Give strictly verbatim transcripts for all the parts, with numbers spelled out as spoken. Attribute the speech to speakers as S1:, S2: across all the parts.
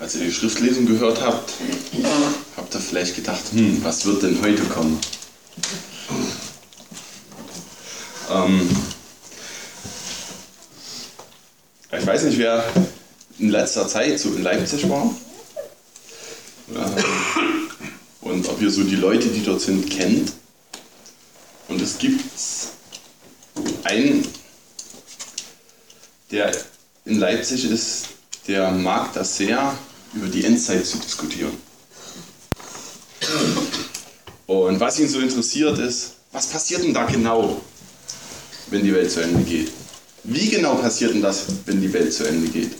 S1: Als ihr die Schriftlesung gehört habt, habt ihr vielleicht gedacht, hm, was wird denn heute kommen? Ähm, ich weiß nicht, wer in letzter Zeit so in Leipzig war. Ähm, und ob ihr so die Leute, die dort sind, kennt. Und es gibt einen, der in Leipzig ist, der mag das sehr, über die Endzeit zu diskutieren. Und was ihn so interessiert ist, was passiert denn da genau, wenn die Welt zu Ende geht? Wie genau passiert denn das, wenn die Welt zu Ende geht?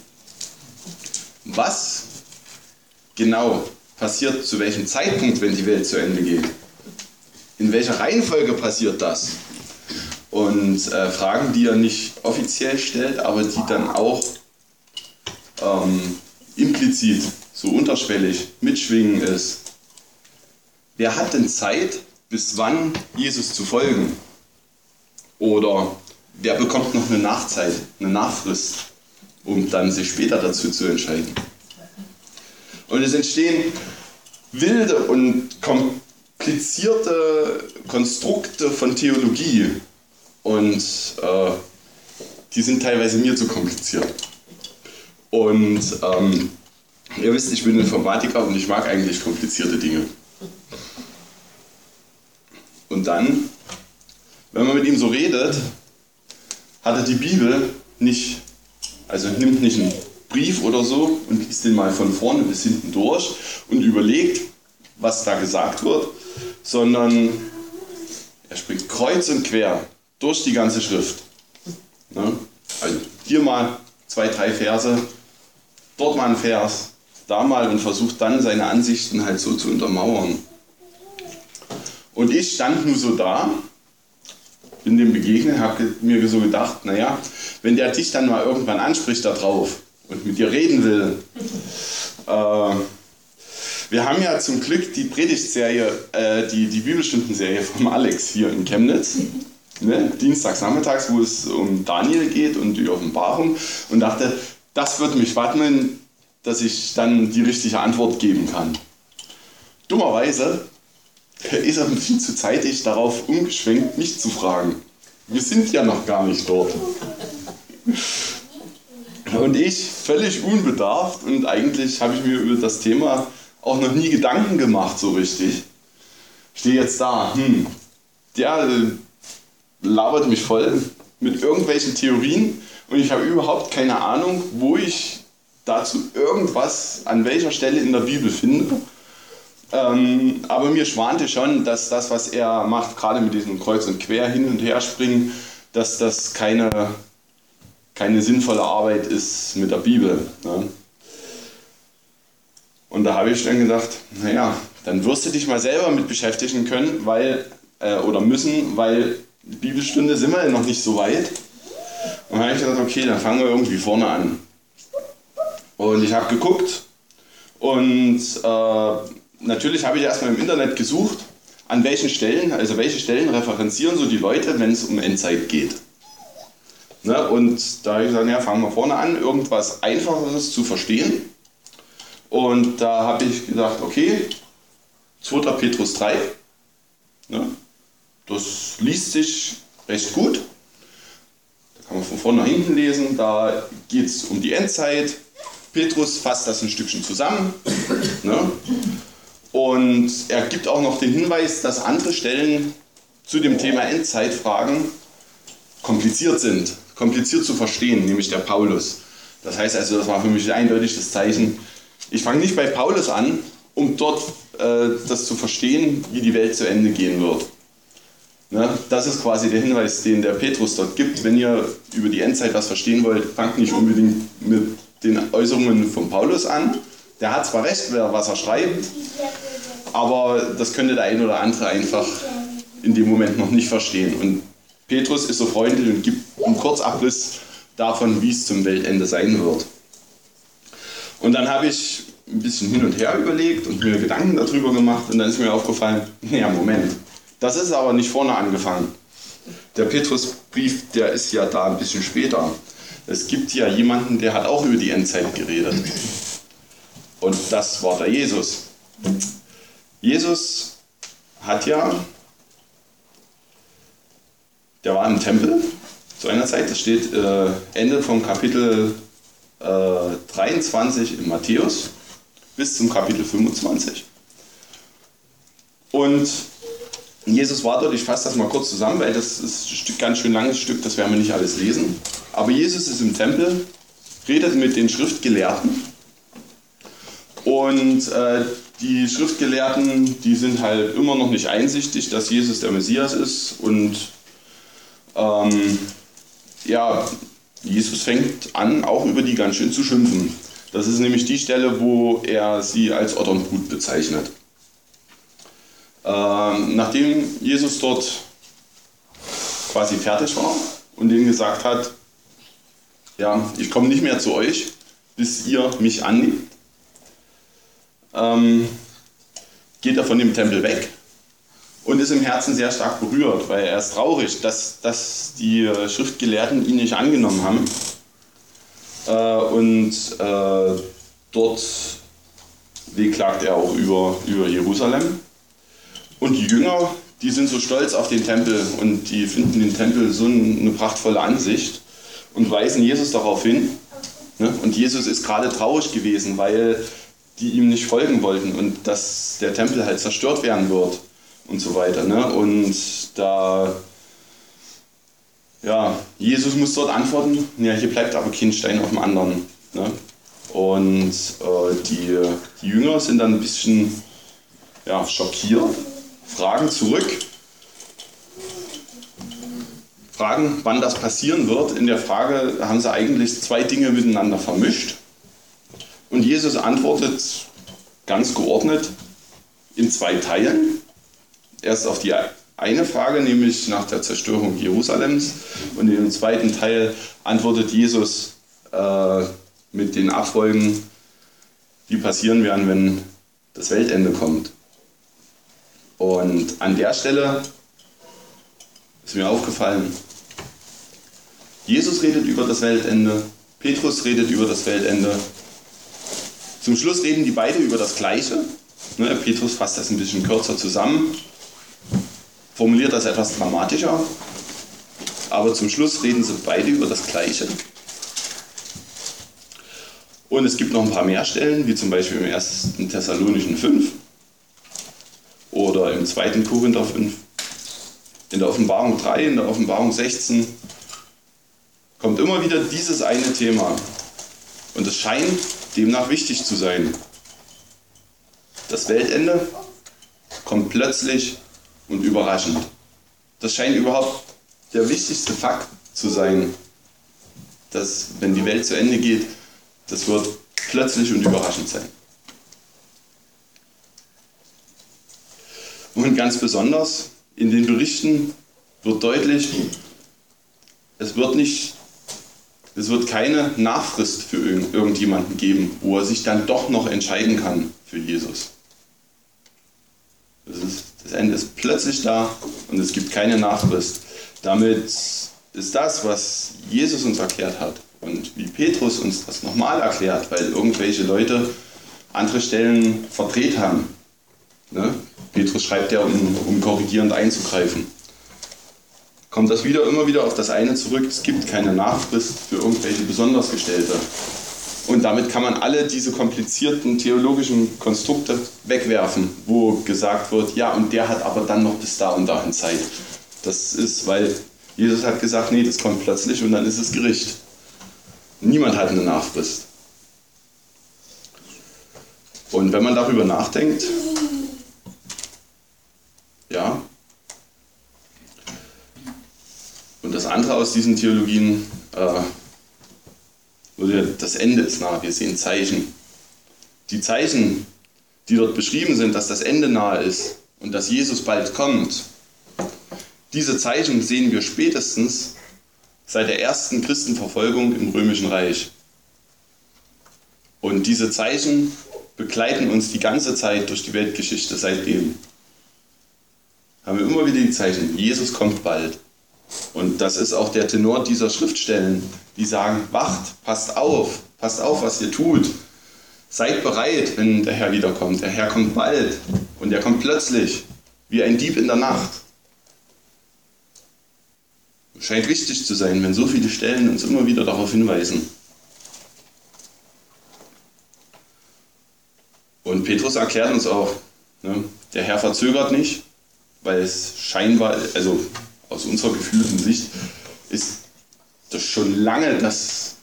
S1: Was genau passiert zu welchem Zeitpunkt, wenn die Welt zu Ende geht? In welcher Reihenfolge passiert das? Und äh, Fragen, die er nicht offiziell stellt, aber die dann auch ähm, implizit, so unterschwellig mitschwingen ist. Wer hat denn Zeit, bis wann Jesus zu folgen? Oder wer bekommt noch eine Nachzeit, eine Nachfrist, um dann sich später dazu zu entscheiden? Und es entstehen wilde und komplizierte Konstrukte von Theologie. Und äh, die sind teilweise mir zu kompliziert. Und ähm, ihr wisst, ich bin Informatiker und ich mag eigentlich komplizierte Dinge. Und dann, wenn man mit ihm so redet, hat er die Bibel nicht, also nimmt nicht einen Brief oder so und liest den mal von vorne bis hinten durch und überlegt, was da gesagt wird, sondern er springt kreuz und quer durch die ganze Schrift. Ne? Also hier mal zwei, drei Verse, dort mal ein Vers, da mal, und versucht dann seine Ansichten halt so zu untermauern. Und ich stand nur so da, bin dem begegnet, habe mir so gedacht, naja, wenn der dich dann mal irgendwann anspricht da drauf und mit dir reden will. Äh, wir haben ja zum Glück die Predigtserie, äh, die, die Bibelstundenserie vom Alex hier in Chemnitz. Ne? Dienstags nachmittags, wo es um Daniel geht und die Offenbarung, und dachte, das wird mich wappnen, dass ich dann die richtige Antwort geben kann. Dummerweise ist er ein bisschen zu zeitig darauf umgeschwenkt, mich zu fragen. Wir sind ja noch gar nicht dort. Und ich, völlig unbedarft, und eigentlich habe ich mir über das Thema auch noch nie Gedanken gemacht, so richtig, stehe jetzt da, hm, der äh, labert mich voll mit irgendwelchen Theorien und ich habe überhaupt keine Ahnung, wo ich dazu irgendwas an welcher Stelle in der Bibel finde. Ähm, aber mir schwante schon, dass das, was er macht, gerade mit diesem Kreuz und Quer hin und her springen, dass das keine, keine sinnvolle Arbeit ist mit der Bibel. Ne? Und da habe ich dann gedacht, naja, dann wirst du dich mal selber mit beschäftigen können, weil, äh, oder müssen, weil die Bibelstunde sind wir noch nicht so weit. Und dann habe ich gedacht, okay, dann fangen wir irgendwie vorne an. Und ich habe geguckt und äh, natürlich habe ich erstmal im Internet gesucht, an welchen Stellen, also welche Stellen referenzieren so die Leute, wenn es um Endzeit geht. Ne? Und da habe ich gesagt, ja, fangen wir vorne an, irgendwas Einfacheres zu verstehen. Und da habe ich gedacht, okay, zweiter Petrus drei, ne? Das liest sich recht gut. Da kann man von vorne nach hinten lesen, da geht es um die Endzeit. Petrus fasst das ein Stückchen zusammen. Ne? Und er gibt auch noch den Hinweis, dass andere Stellen zu dem Thema Endzeitfragen kompliziert sind, kompliziert zu verstehen, nämlich der Paulus. Das heißt also, das war für mich eindeutig das Zeichen, ich fange nicht bei Paulus an, um dort äh, das zu verstehen, wie die Welt zu Ende gehen wird. Ne? Das ist quasi der Hinweis, den der Petrus dort gibt. Wenn ihr über die Endzeit was verstehen wollt, fangt nicht unbedingt mit den Äußerungen von Paulus an. Der hat zwar recht, was er schreibt, aber das könnte der ein oder andere einfach in dem Moment noch nicht verstehen. Und Petrus ist so freundlich und gibt einen Kurzabriss davon, wie es zum Weltende sein wird. Und dann habe ich ein bisschen hin und her überlegt und mir Gedanken darüber gemacht, und dann ist mir aufgefallen, naja, Moment, das ist aber nicht vorne angefangen. Der Petrusbrief, der ist ja da ein bisschen später. Es gibt ja jemanden, der hat auch über die Endzeit geredet. das war der Jesus. Jesus hat ja, der war im Tempel zu einer Zeit, das steht äh, Ende vom Kapitel äh, dreiundzwanzig in Matthäus bis zum Kapitel fünfundzwanzig. Und Jesus war dort, ich fasse das mal kurz zusammen, weil das ist ein Stück, ganz schön langes Stück, das werden wir nicht alles lesen. Aber Jesus ist im Tempel, redet mit den Schriftgelehrten. Und äh, die Schriftgelehrten, die sind halt immer noch nicht einsichtig, dass Jesus der Messias ist. Und ähm, ja, Jesus fängt an, auch über die ganz schön zu schimpfen. Das ist nämlich die Stelle, wo er sie als Otternbrut bezeichnet. Ähm, nachdem Jesus dort quasi fertig war und denen gesagt hat, ja, ich komme nicht mehr zu euch, bis ihr mich annimmt, ähm, geht er von dem Tempel weg und ist im Herzen sehr stark berührt, weil er ist traurig, dass, dass die Schriftgelehrten ihn nicht angenommen haben. Äh, und äh, dort wehklagt er auch über, über Jerusalem. Und die Jünger, die sind so stolz auf den Tempel und die finden den Tempel so eine prachtvolle Ansicht und weisen Jesus darauf hin. Ne? Und Jesus ist gerade traurig gewesen, weil die ihm nicht folgen wollten und dass der Tempel halt zerstört werden wird und so weiter. Ne? Und da, ja, Jesus muss dort antworten, ja, hier bleibt aber kein Stein auf dem anderen. Ne? Und äh, die, die Jünger sind dann ein bisschen ja, schockiert, fragen zurück, fragen, wann das passieren wird. In der Frage haben sie eigentlich zwei Dinge miteinander vermischt. Und Jesus antwortet ganz geordnet in zwei Teilen. Erst auf die eine Frage, nämlich nach der Zerstörung Jerusalems. Und in dem zweiten Teil antwortet Jesus äh, mit den Abfolgen, die passieren werden, wenn das Weltende kommt. Und an der Stelle ist mir aufgefallen, Jesus redet über das Weltende, Petrus redet über das Weltende. Zum Schluss reden die beide über das Gleiche. Ne, Petrus fasst das ein bisschen kürzer zusammen, formuliert das etwas dramatischer, aber zum Schluss reden sie beide über das Gleiche. Und es gibt noch ein paar mehr Stellen, wie zum Beispiel im ersten Thessalonischen fünf oder im zweiten Korinther fünf, in der Offenbarung drei, in der Offenbarung sechzehn, kommt immer wieder dieses eine Thema. Und es scheint demnach wichtig zu sein. Das Weltende kommt plötzlich und überraschend. Das scheint überhaupt der wichtigste Fakt zu sein, dass, wenn die Welt zu Ende geht, das wird plötzlich und überraschend sein. Und ganz besonders in den Berichten wird deutlich, es wird nicht, es wird keine Nachfrist für irgendjemanden geben, wo er sich dann doch noch entscheiden kann für Jesus. Das, ist, das Ende ist plötzlich da und es gibt keine Nachfrist. Damit ist das, was Jesus uns erklärt hat und wie Petrus uns das nochmal erklärt, weil irgendwelche Leute andere Stellen verdreht haben. Ne? Petrus schreibt ja, um, um korrigierend einzugreifen. Kommt das wieder immer wieder auf das eine zurück, es gibt keine Nachfrist für irgendwelche besonders Gestellte. Und damit kann man alle diese komplizierten theologischen Konstrukte wegwerfen, wo gesagt wird, ja, und der hat aber dann noch bis da und dahin Zeit. Das ist, weil Jesus hat gesagt, nee, das kommt plötzlich und dann ist es Gericht. Niemand hat eine Nachfrist. Und wenn man darüber nachdenkt, ja, und das andere aus diesen Theologien, äh, das Ende ist nah, wir sehen Zeichen. Die Zeichen, die dort beschrieben sind, dass das Ende nahe ist und dass Jesus bald kommt, diese Zeichen sehen wir spätestens seit der ersten Christenverfolgung im Römischen Reich. Und diese Zeichen begleiten uns die ganze Zeit durch die Weltgeschichte seitdem. Haben wir immer wieder die Zeichen, Jesus kommt bald. Und das ist auch der Tenor dieser Schriftstellen, die sagen, wacht, passt auf, passt auf, was ihr tut. Seid bereit, wenn der Herr wiederkommt. Der Herr kommt bald und er kommt plötzlich, wie ein Dieb in der Nacht. Scheint wichtig zu sein, wenn so viele Stellen uns immer wieder darauf hinweisen. Und Petrus erklärt uns auch, ne, der Herr verzögert nicht, weil es scheinbar, also aus unserer gefühlten Sicht, ist das schon lange, dass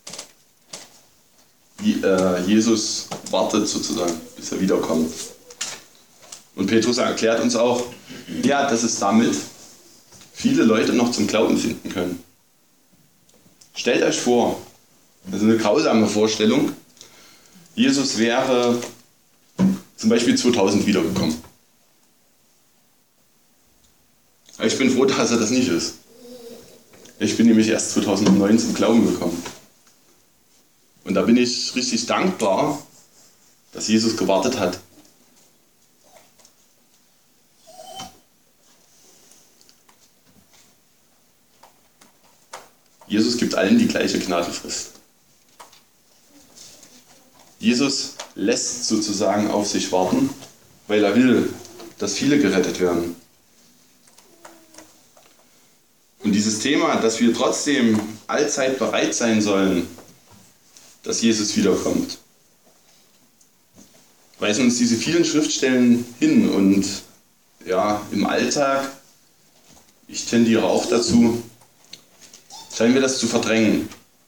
S1: Jesus wartet sozusagen, bis er wiederkommt. Und Petrus erklärt uns auch, ja, dass es damit viele Leute noch zum Glauben finden können. Stellt euch vor, das ist eine grausame Vorstellung, Jesus wäre zum Beispiel zweitausend wiedergekommen. Aber ich bin froh, dass er das nicht ist. Ich bin nämlich erst zweitausendneun zum Glauben gekommen. Und da bin ich richtig dankbar, dass Jesus gewartet hat. Jesus gibt allen die gleiche Gnadenfrist. Jesus lässt sozusagen auf sich warten, weil er will, dass viele gerettet werden. Und dieses Thema, dass wir trotzdem allzeit bereit sein sollen, dass Jesus wiederkommt, weisen uns diese vielen Schriftstellen hin. Und ja, im Alltag, ich tendiere auch dazu, scheinen wir das zu verdrängen.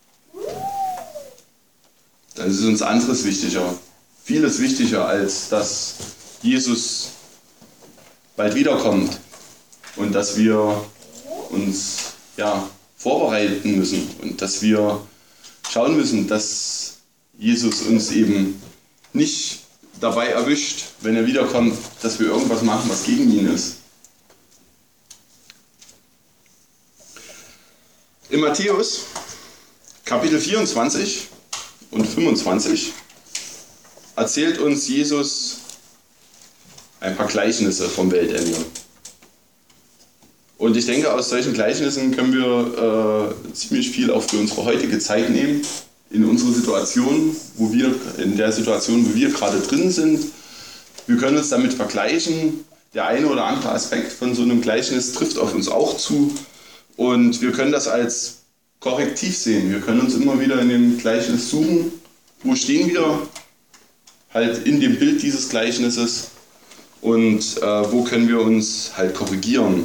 S1: Dann ist uns anderes wichtiger, vieles wichtiger, als dass Jesus bald wiederkommt und dass wir uns ja, vorbereiten müssen und dass wir schauen müssen, dass Jesus uns eben nicht dabei erwischt, wenn er wiederkommt, dass wir irgendwas machen, was gegen ihn ist. In Matthäus Kapitel vierundzwanzig und fünfundzwanzig erzählt uns Jesus ein paar Gleichnisse vom Weltende. Und ich denke, aus solchen Gleichnissen können wir äh, ziemlich viel auch für unsere heutige Zeit nehmen, in unsere Situation, wo wir, in der Situation, wo wir gerade drin sind. Wir können uns damit vergleichen. Der eine oder andere Aspekt von so einem Gleichnis trifft auf uns auch zu. Und wir können das als Korrektiv sehen. Wir können uns immer wieder in dem Gleichnis suchen. Wo stehen wir halt in dem Bild dieses Gleichnisses und äh, wo können wir uns halt korrigieren.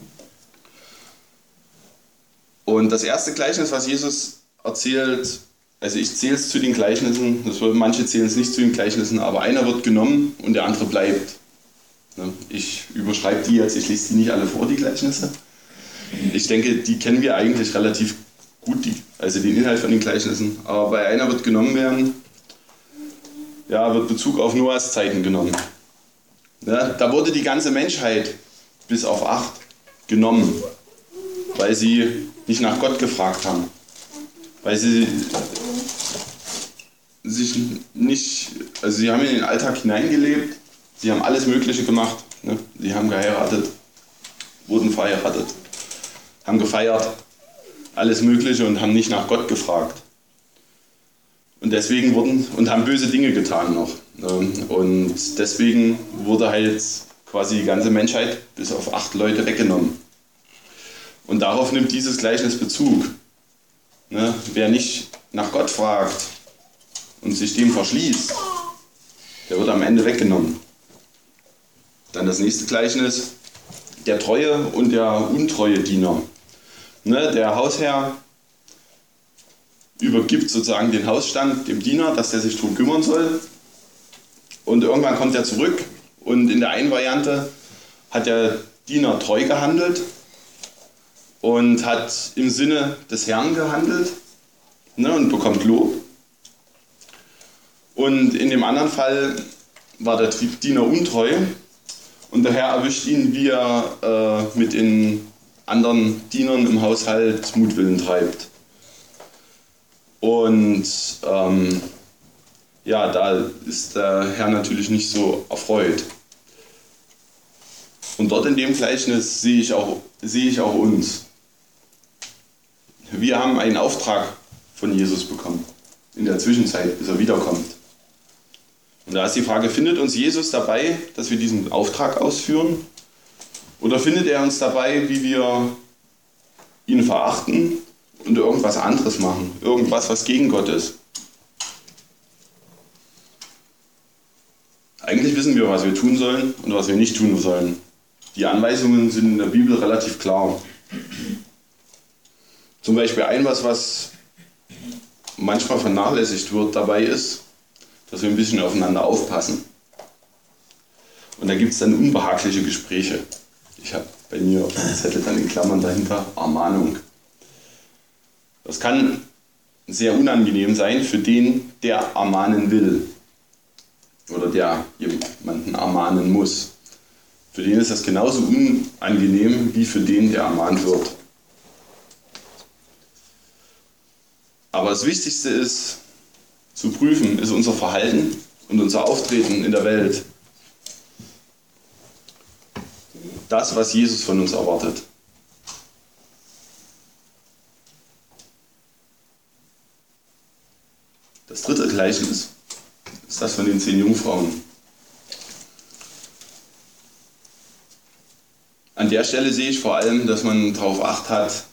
S1: Und das erste Gleichnis, was Jesus erzählt, also ich zähle es zu den Gleichnissen, das wird, manche zählen es nicht zu den Gleichnissen, aber einer wird genommen und der andere bleibt. Ich überschreibe die jetzt, ich lese die nicht alle vor, die Gleichnisse. Ich denke, die kennen wir eigentlich relativ gut, die, also den Inhalt von den Gleichnissen. Aber bei einer wird genommen werden, ja, wird Bezug auf Noahs Zeiten genommen. Ja, da wurde die ganze Menschheit bis auf acht genommen, weil sie nicht nach Gott gefragt haben, weil sie sich nicht, also sie haben in den Alltag hineingelebt, sie haben alles Mögliche gemacht, ne? Sie haben geheiratet, wurden verheiratet, haben gefeiert, alles Mögliche und haben nicht nach Gott gefragt. Und deswegen wurden, und haben böse Dinge getan noch. Ne? Und deswegen wurde halt quasi die ganze Menschheit bis auf acht Leute weggenommen. Und darauf nimmt dieses Gleichnis Bezug. Ne? Wer nicht nach Gott fragt und sich dem verschließt, der wird am Ende weggenommen. Dann das nächste Gleichnis, der treue und der untreue Diener. Ne? Der Hausherr übergibt sozusagen den Hausstand dem Diener, dass der sich darum kümmern soll. Und irgendwann kommt er zurück und in der einen Variante hat der Diener treu gehandelt und hat im Sinne des Herrn gehandelt, ne, und bekommt Lob. Und in dem anderen Fall war der Diener untreu und der Herr erwischt ihn, wie er äh, mit den anderen Dienern im Haushalt Mutwillen treibt. Und ähm, ja, da ist der Herr natürlich nicht so erfreut. Und dort in dem Gleichnis sehe ich auch, sehe ich auch uns. Wir haben einen Auftrag von Jesus bekommen, in der Zwischenzeit, bis er wiederkommt. Und da ist die Frage, findet uns Jesus dabei, dass wir diesen Auftrag ausführen? Oder findet er uns dabei, wie wir ihn verachten und irgendwas anderes machen? Irgendwas, was gegen Gott ist? Eigentlich wissen wir, was wir tun sollen und was wir nicht tun sollen. Die Anweisungen sind in der Bibel relativ klar. Zum Beispiel ein was, was manchmal vernachlässigt wird dabei ist, dass wir ein bisschen aufeinander aufpassen. Und da gibt es dann unbehagliche Gespräche. Ich habe bei mir auf dem Zettel dann in Klammern dahinter Ermahnung. Das kann sehr unangenehm sein für den, der ermahnen will. Oder der jemanden ermahnen muss. Für den ist das genauso unangenehm wie für den, der ermahnt wird. Aber das Wichtigste ist, zu prüfen, ist unser Verhalten und unser Auftreten in der Welt das, was Jesus von uns erwartet. Das dritte Gleichnis ist das von den zehn Jungfrauen. An der Stelle sehe ich vor allem, dass man darauf Acht hat,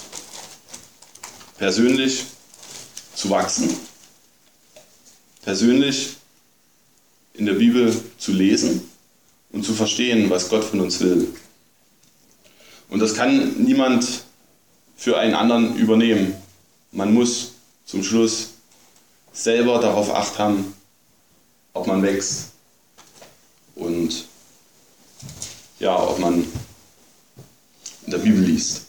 S1: persönlich zu wachsen, persönlich in der Bibel zu lesen und zu verstehen, was Gott von uns will. Und das kann niemand für einen anderen übernehmen. Man muss zum Schluss selber darauf Acht haben, ob man wächst und ja, ob man in der Bibel liest.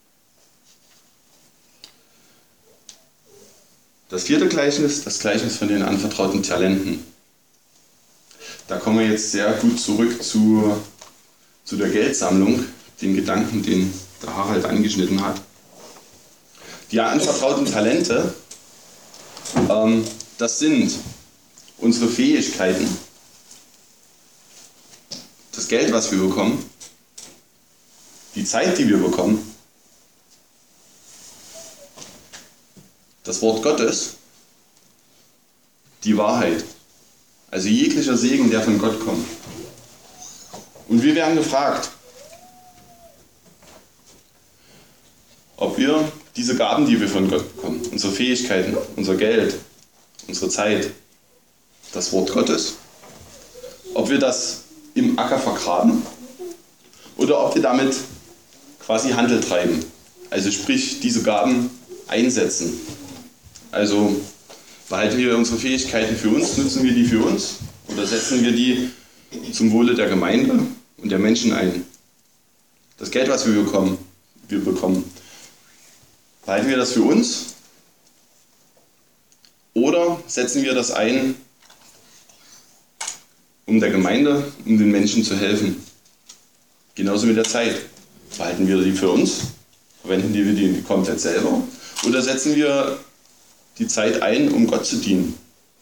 S1: Das vierte Gleichnis, das Gleichnis von den anvertrauten Talenten. Da kommen wir jetzt sehr gut zurück zu, zu der Geldsammlung, den Gedanken, den der Harald angeschnitten hat. Die anvertrauten Talente, ähm, das sind unsere Fähigkeiten, das Geld, was wir bekommen, die Zeit, die wir bekommen, das Wort Gottes, die Wahrheit. Also jeglicher Segen, der von Gott kommt. Und wir werden gefragt, ob wir diese Gaben, die wir von Gott bekommen, unsere Fähigkeiten, unser Geld, unsere Zeit, das Wort Gottes, ob wir das im Acker vergraben oder ob wir damit quasi Handel treiben. Also sprich, diese Gaben einsetzen. Also behalten wir unsere Fähigkeiten für uns, nutzen wir die für uns oder setzen wir die zum Wohle der Gemeinde und der Menschen ein. Das Geld, was wir bekommen, wir bekommen, behalten wir das für uns oder setzen wir das ein, um der Gemeinde, um den Menschen zu helfen. Genauso mit der Zeit. Behalten wir die für uns, verwenden wir die komplett selber oder setzen wir die Zeit ein, um Gott zu dienen.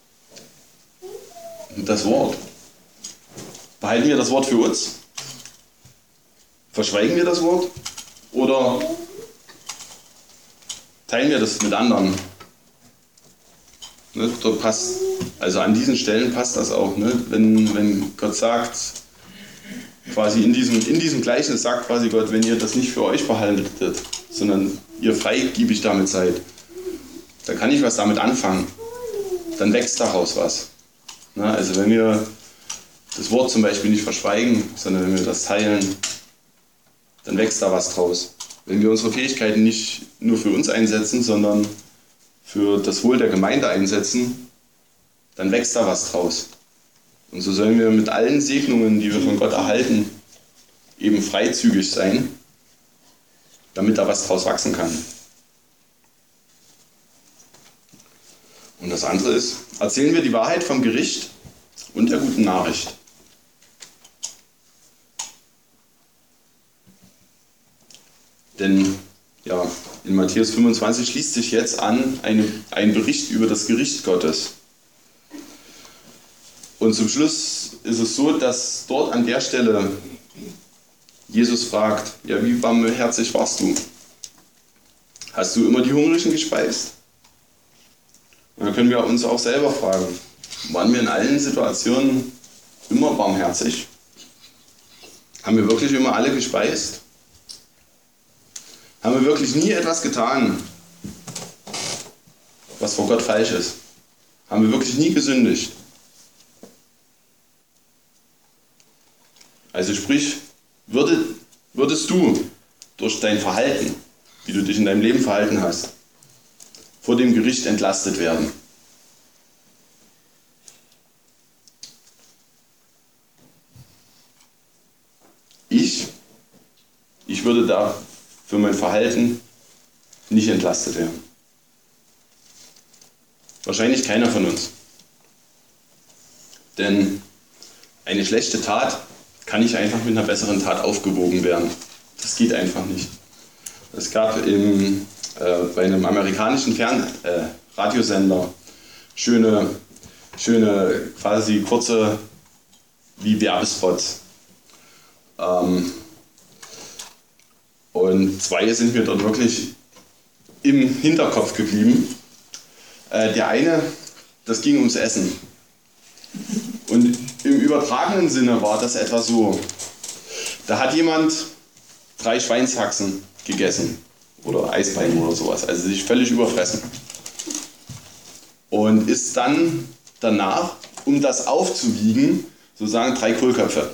S1: Und das Wort. Behalten wir das Wort für uns? Verschweigen wir das Wort? Oder teilen wir das mit anderen? Ne, dort passt, also an diesen Stellen passt das auch. Ne? Wenn, wenn Gott sagt, quasi in diesem, in diesem Gleichnis sagt quasi Gott, wenn ihr das nicht für euch behaltet, sondern ihr freigiebig damit seid, dann kann ich was damit anfangen. Dann wächst daraus was. Na, also wenn wir das Wort zum Beispiel nicht verschweigen, sondern wenn wir das teilen, dann wächst da was draus. Wenn wir unsere Fähigkeiten nicht nur für uns einsetzen, sondern für das Wohl der Gemeinde einsetzen, dann wächst da was draus. Und so sollen wir mit allen Segnungen, die wir von Gott erhalten, eben freizügig sein, damit da was draus wachsen kann. Und das andere ist, erzählen wir die Wahrheit vom Gericht und der guten Nachricht. Denn ja, in Matthäus fünfundzwanzig schließt sich jetzt an eine, ein Bericht über das Gericht Gottes. Und zum Schluss ist es so, dass dort an der Stelle Jesus fragt, ja, wie barmherzig warst du? Hast du immer die Hungrigen gespeist? Und dann können wir uns auch selber fragen, Waren wir in allen Situationen immer barmherzig? Haben wir wirklich immer alle gespeist? Haben wir wirklich nie etwas getan, was vor Gott falsch ist? Haben wir wirklich nie gesündigt? Also sprich, würde, würdest du durch dein Verhalten, wie du dich in deinem Leben verhalten hast, vor dem Gericht entlastet werden? Ich, ich würde da für mein Verhalten nicht entlastet werden. Wahrscheinlich keiner von uns. Denn eine schlechte Tat kann nicht einfach mit einer besseren Tat aufgewogen werden. Das geht einfach nicht. Es gab im, äh, bei einem amerikanischen Fern äh, Radiosender schöne, schöne, quasi kurze wie Werbespots. Ähm, und zwei sind mir dort wirklich im Hinterkopf geblieben. Äh, der eine, das ging ums Essen. Und im übertragenen Sinne war das etwa so. Da hat jemand drei Schweinshaxen gegessen oder Eisbein oder sowas, also sich völlig überfressen. Und isst dann danach, um das aufzuwiegen, sozusagen drei Kohlköpfe.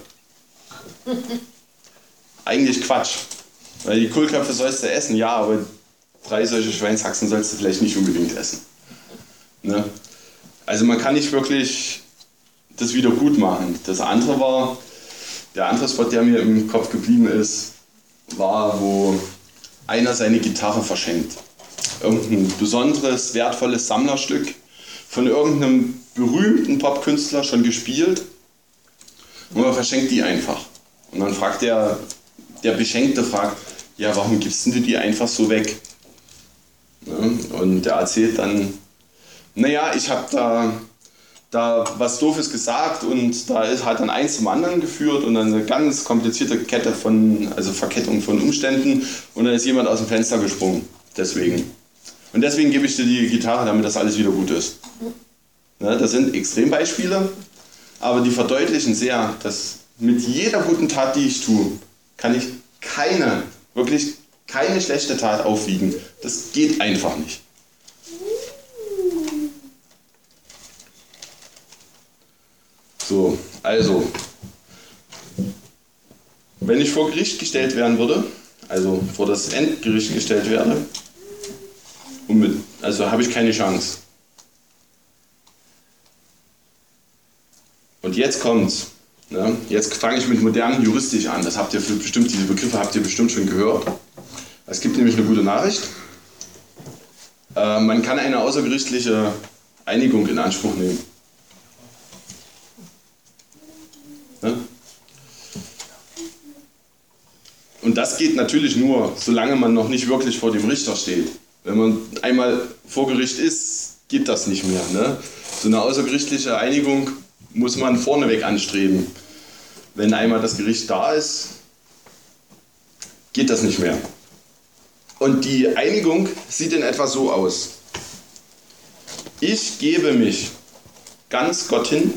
S1: Eigentlich Quatsch, weil die Kohlköpfe sollst du essen, ja, aber drei solche Schweinshaxen sollst du vielleicht nicht unbedingt essen. Ne? Also man kann nicht wirklich das wieder gut machen. Das andere war, der andere Spot, der mir im Kopf geblieben ist, war, wo einer seine Gitarre verschenkt. Irgendein besonderes, wertvolles Sammlerstück von irgendeinem berühmten Popkünstler schon gespielt und man verschenkt die einfach. Und dann fragt der, der Beschenkte, fragt, ja, warum gibst du die einfach so weg? Ne? Und der erzählt dann, naja, ich habe da, da was Doofes gesagt und da ist, hat dann eins zum anderen geführt und dann eine ganz komplizierte Kette von, also Verkettung von Umständen und dann ist jemand aus dem Fenster gesprungen, deswegen. Und deswegen gebe ich dir die Gitarre, damit das alles wieder gut ist. Ne, das sind Extrembeispiele, aber die verdeutlichen sehr, dass mit jeder guten Tat, die ich tue, kann ich keine, wirklich keine schlechte Tat aufwiegen. Das geht einfach nicht. So, also, wenn ich vor Gericht gestellt werden würde, also vor das Endgericht gestellt werde, und mit, also habe ich keine Chance. Und jetzt kommt's. Ne? Jetzt fange ich mit modernen juristisch an. Das habt ihr für bestimmt, diese Begriffe habt ihr bestimmt schon gehört. Es gibt nämlich eine gute Nachricht. Äh, man kann eine außergerichtliche Einigung in Anspruch nehmen. Ne? Und das geht natürlich nur, solange man noch nicht wirklich vor dem Richter steht. Wenn man einmal vor Gericht ist, geht das nicht mehr. Ne? So eine außergerichtliche Einigung muss man vorneweg anstreben. Wenn einmal das Gericht da ist, geht das nicht mehr. Und die Einigung sieht in etwa so aus. Ich gebe mich ganz Gott hin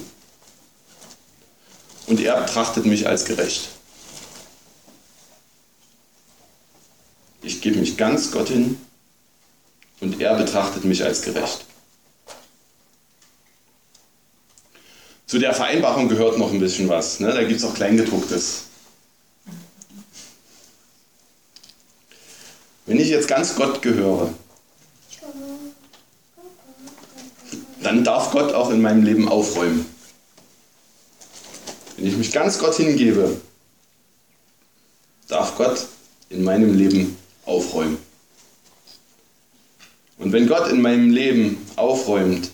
S1: und er betrachtet mich als gerecht. Ich gebe mich ganz Gott hin und er betrachtet mich als gerecht. Zu der Vereinbarung gehört noch ein bisschen was. Ne? Da gibt es auch Kleingedrucktes. Wenn ich jetzt ganz Gott gehöre, dann darf Gott auch in meinem Leben aufräumen. Wenn ich mich ganz Gott hingebe, darf Gott in meinem Leben aufräumen. Und wenn Gott in meinem Leben aufräumt,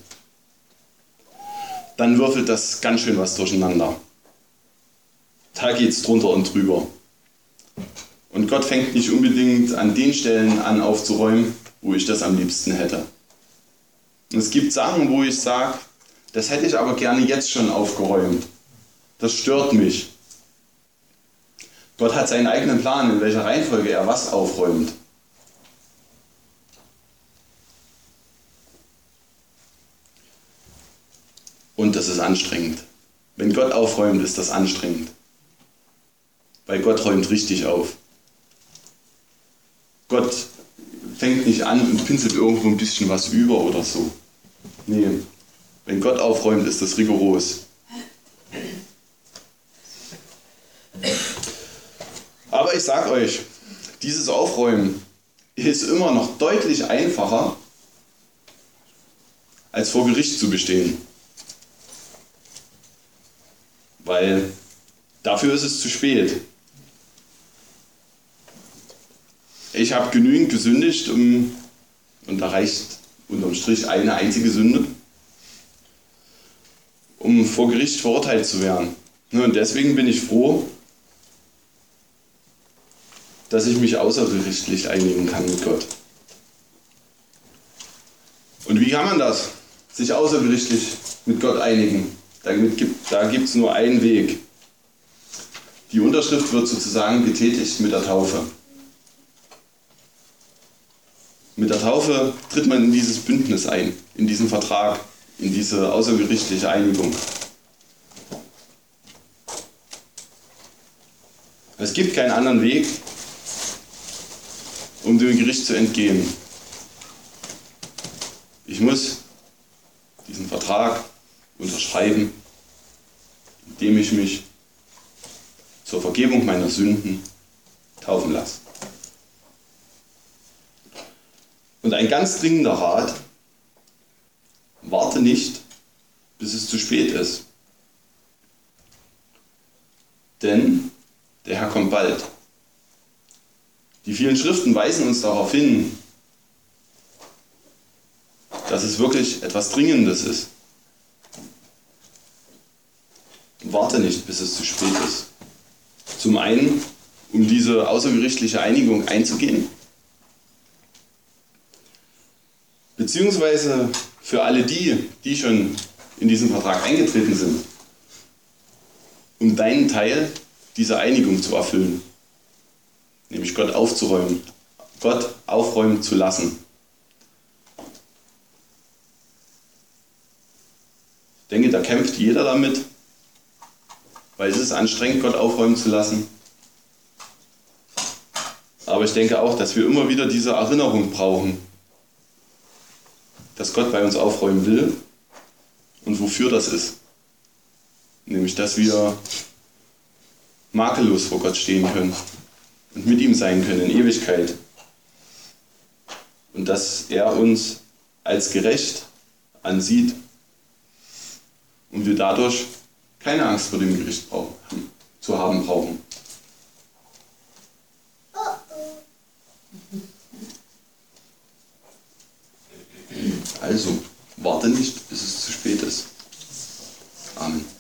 S1: dann würfelt das ganz schön was durcheinander. Da geht es drunter und drüber. Und Gott fängt nicht unbedingt an den Stellen an aufzuräumen, wo ich das am liebsten hätte. Und es gibt Sachen, wo ich sage, das hätte ich aber gerne jetzt schon aufgeräumt. Das stört mich. Gott hat seinen eigenen Plan, in welcher Reihenfolge er was aufräumt. Und das ist anstrengend. Wenn Gott aufräumt, ist das anstrengend. Weil Gott räumt richtig auf. Gott fängt nicht an und pinselt irgendwo ein bisschen was über oder so. Nee, wenn Gott aufräumt, ist das rigoros. Aber ich sag euch, dieses Aufräumen ist immer noch deutlich einfacher, als vor Gericht zu bestehen. Weil dafür ist es zu spät. Ich habe genügend gesündigt, um, und da reicht unterm Strich eine einzige Sünde, um vor Gericht verurteilt zu werden. Und deswegen bin ich froh, dass ich mich außergerichtlich einigen kann mit Gott. Und wie kann man das? Sich außergerichtlich mit Gott einigen? Damit gibt, da gibt es nur einen Weg. Die Unterschrift wird sozusagen getätigt mit der Taufe. Mit der Taufe tritt man in dieses Bündnis ein, in diesen Vertrag, in diese außergerichtliche Einigung. Es gibt keinen anderen Weg, um dem Gericht zu entgehen. Ich muss diesen Vertrag unterschreiben, indem ich mich zur Vergebung meiner Sünden taufen lasse. Und ein ganz dringender Rat: Warte nicht, bis es zu spät ist. Denn der Herr kommt bald. Die vielen Schriften weisen uns darauf hin, dass es wirklich etwas Dringendes ist. Warte nicht, bis es zu spät ist. Zum einen, um diese außergerichtliche Einigung einzugehen, beziehungsweise für alle die, die schon in diesen Vertrag eingetreten sind, um deinen Teil dieser Einigung zu erfüllen, nämlich Gott aufzuräumen, Gott aufräumen zu lassen. Ich denke, da kämpft jeder damit, weil es ist anstrengend, Gott aufräumen zu lassen. Aber ich denke auch, dass wir immer wieder diese Erinnerung brauchen, dass Gott bei uns aufräumen will und wofür das ist. Nämlich, dass wir makellos vor Gott stehen können und mit ihm sein können in Ewigkeit. Und dass er uns als gerecht ansieht und wir dadurch keine Angst vor dem Gericht brauchen, zu haben brauchen. Also, warte nicht, bis es zu spät ist. Amen.